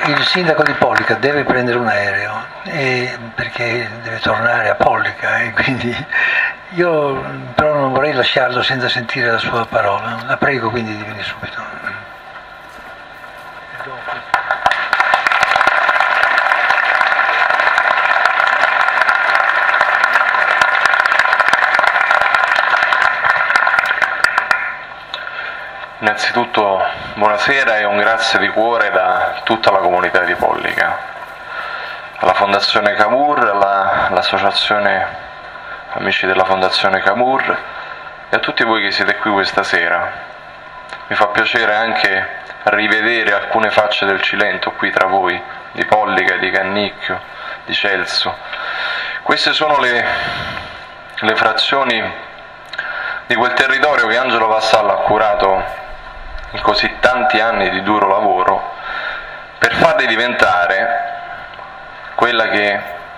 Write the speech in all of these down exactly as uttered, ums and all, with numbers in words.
il sindaco di Pollica deve prendere un aereo e, perché deve tornare a Pollica e quindi io però non vorrei lasciarlo senza sentire la sua parola. La prego quindi di venire subito. Innanzitutto buonasera e un grazie di cuore da tutta la comunità di Pollica, alla Fondazione Cavour, alla, all'Associazione Amici della Fondazione Cavour e a tutti voi che siete qui questa sera. Mi fa piacere anche rivedere alcune facce del Cilento qui tra voi, di Pollica, di Cannicchio, di Celso. Queste sono le, le frazioni di quel territorio che Angelo Vassallo ha curato in così tanti anni di duro lavoro per farli diventare quella che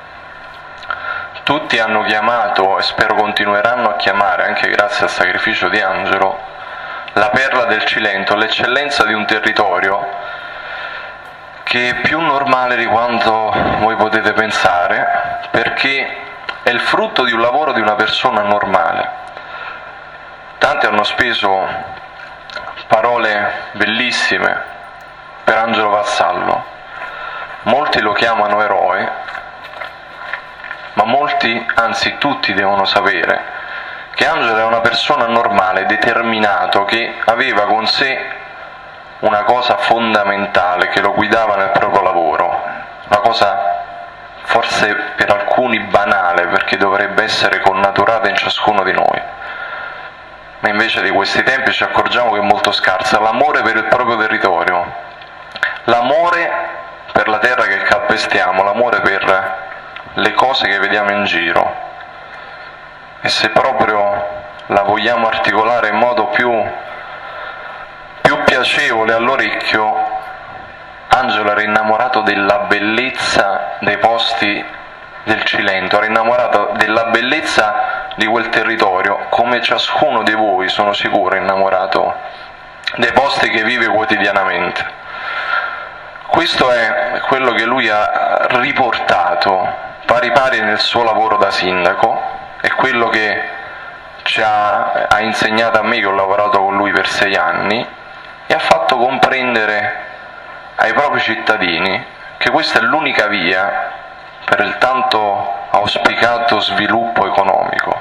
tutti hanno chiamato e spero continueranno a chiamare, anche grazie al sacrificio di Angelo, la perla del Cilento, l'eccellenza di un territorio che è più normale di quanto voi potete pensare, perché è il frutto di un lavoro di una persona normale. Tanti hanno speso parole bellissime per Angelo Vassallo, molti lo chiamano eroe, ma molti, anzi tutti, devono sapere che Angelo è una persona normale, determinato, che aveva con sé una cosa fondamentale che lo guidava nel proprio lavoro, una cosa forse per alcuni banale, perché dovrebbe essere connaturata in ciascuno di noi. Ma invece di questi tempi ci accorgiamo che è molto scarsa, l'amore per il proprio territorio, l'amore per la terra che calpestiamo, l'amore per le cose che vediamo in giro. E se proprio la vogliamo articolare in modo più, più piacevole all'orecchio, Angelo era innamorato della bellezza dei posti del Cilento, era innamorato della bellezza di quel territorio, come ciascuno di voi, sono sicuro, è innamorato dei posti che vive quotidianamente. Questo è quello che lui ha riportato pari pari nel suo lavoro da sindaco, è quello che ci ha, ha insegnato a me, che ho lavorato con lui per sei anni, e ha fatto comprendere ai propri cittadini che questa è l'unica via per il tanto auspicato sviluppo economico.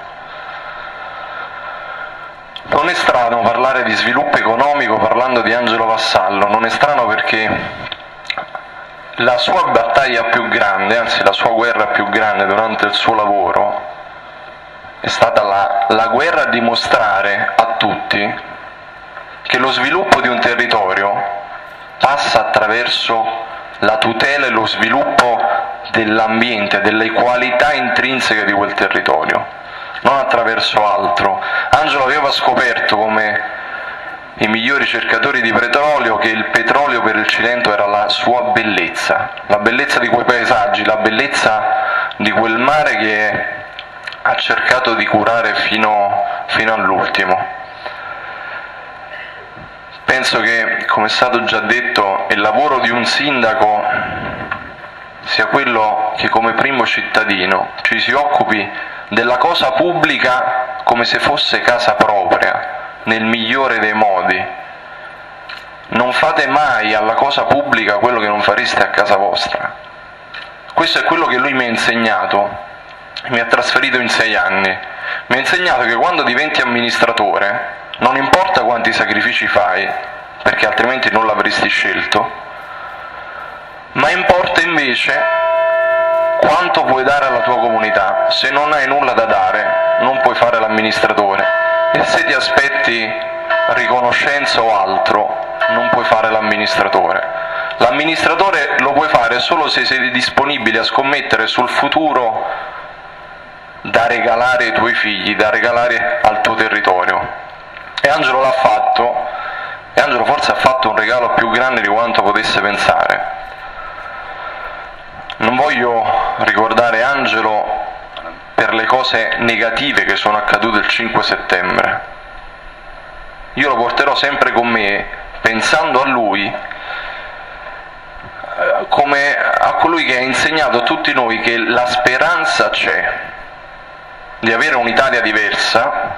Non è strano parlare di sviluppo economico parlando di Angelo Vassallo, non è strano perché la sua battaglia più grande, anzi la sua guerra più grande durante il suo lavoro è stata la, la guerra a dimostrare a tutti che lo sviluppo di un territorio passa attraverso la tutela e lo sviluppo dell'ambiente, delle qualità intrinseche di quel territorio, non attraverso altro. Angelo aveva scoperto, come i migliori cercatori di petrolio, che il petrolio per il Cilento era la sua bellezza, la bellezza di quei paesaggi, la bellezza di quel mare che ha cercato di curare fino, fino all'ultimo. Penso che, come è stato già detto, il lavoro di un sindaco sia quello che come primo cittadino ci si occupi della cosa pubblica come se fosse casa propria, nel migliore dei modi. Non fate mai alla cosa pubblica quello che non fareste a casa vostra. Questo è quello che lui mi ha insegnato, mi ha trasferito in sei anni. Mi ha insegnato che quando diventi amministratore non importa quanti sacrifici fai, perché altrimenti non l'avresti scelto, ma importa invece quanto puoi dare alla tua comunità. Se non hai nulla da dare, non puoi fare l'amministratore, e se ti aspetti riconoscenza o altro, non puoi fare l'amministratore. L'amministratore lo puoi fare solo se sei disponibile a scommettere sul futuro da regalare ai tuoi figli, da regalare al tuo territorio. E Angelo l'ha fatto, e Angelo forse ha fatto un regalo più grande di quanto potesse pensare. Non voglio ricordare Angelo per le cose negative che sono accadute il cinque settembre. Io lo porterò sempre con me, pensando a lui, come a colui che ha insegnato a tutti noi che la speranza c'è di avere un'Italia diversa,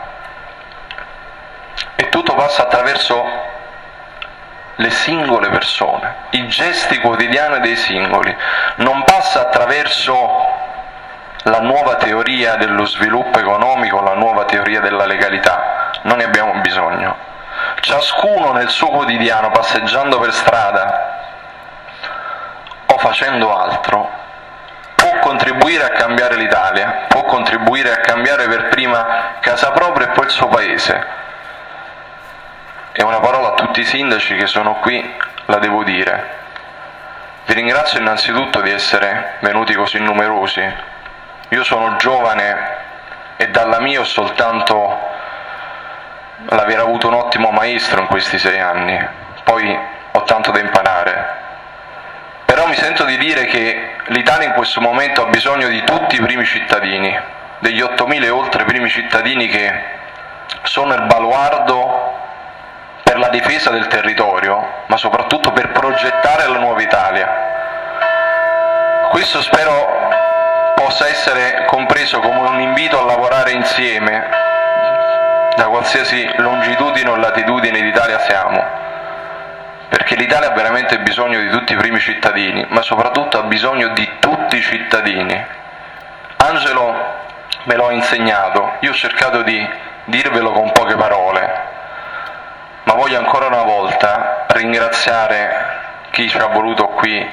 e tutto passa attraverso le singole persone, i gesti quotidiani dei singoli, non passa attraverso la nuova teoria dello sviluppo economico, la nuova teoria della legalità. Non ne abbiamo bisogno. Ciascuno nel suo quotidiano, passeggiando per strada o facendo altro, può contribuire a cambiare l'Italia, può contribuire a cambiare per prima casa propria e poi il suo paese. E una parola a tutti i sindaci che sono qui la devo dire. Vi ringrazio innanzitutto di essere venuti così numerosi. Io sono giovane e dalla mia ho soltanto l'aver avuto un ottimo maestro in questi sei anni, poi ho tanto da imparare. Però mi sento di dire che l'Italia in questo momento ha bisogno di tutti i primi cittadini, degli ottomila e oltre primi cittadini che sono il baluardo per la difesa del territorio, ma soprattutto per progettare la nuova Italia. Questo spero possa essere compreso come un invito a lavorare insieme, da qualsiasi longitudine o latitudine d'Italia siamo, perché l'Italia ha veramente bisogno di tutti i primi cittadini, ma soprattutto ha bisogno di tutti i cittadini. Angelo me lo ha insegnato, io ho cercato di dirvelo con poche parole, ma voglio ancora una volta ringraziare chi ci ha voluto qui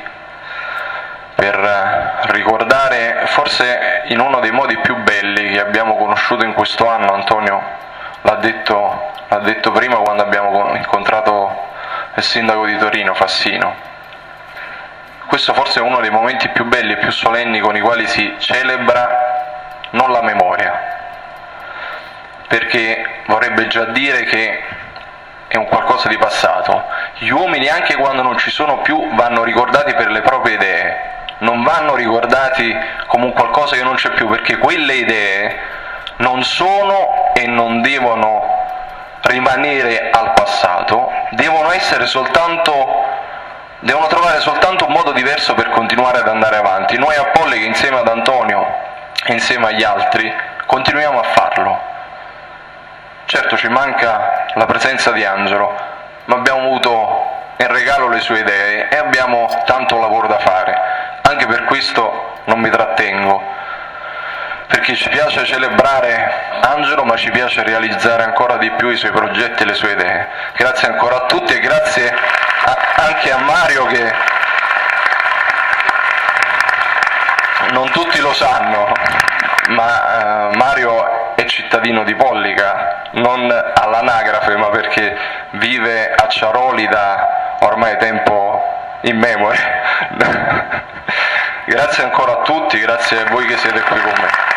per ricordare, forse in uno dei modi più belli che abbiamo conosciuto in questo anno. Antonio l'ha detto, l'ha detto prima quando abbiamo incontrato il sindaco di Torino, Fassino. Questo forse è uno dei momenti più belli e più solenni con i quali si celebra non la memoria, perché vorrebbe già dire che è un qualcosa di passato. Gli uomini, anche quando non ci sono più, vanno ricordati per le proprie idee, non vanno ricordati come un qualcosa che non c'è più, perché quelle idee non sono e non devono rimanere al passato, devono essere soltanto, devono trovare soltanto un modo diverso per continuare ad andare avanti. Noi a Pollica, insieme ad Antonio e insieme agli altri, continuiamo a farlo. Certo ci manca la presenza di Angelo, ma abbiamo avuto in regalo le sue idee e abbiamo tanto lavoro da fare. Anche per questo non mi trattengo, perché ci piace celebrare Angelo, ma ci piace realizzare ancora di più i suoi progetti e le sue idee. Grazie ancora a tutti e grazie a, anche a Mario, che non tutti lo sanno, ma uh, Mario è cittadino di Pollica, non all'anagrafe, ma perché vive a Ciaroli da ormai tempo immemore. Grazie ancora a tutti, grazie a voi che siete qui con me.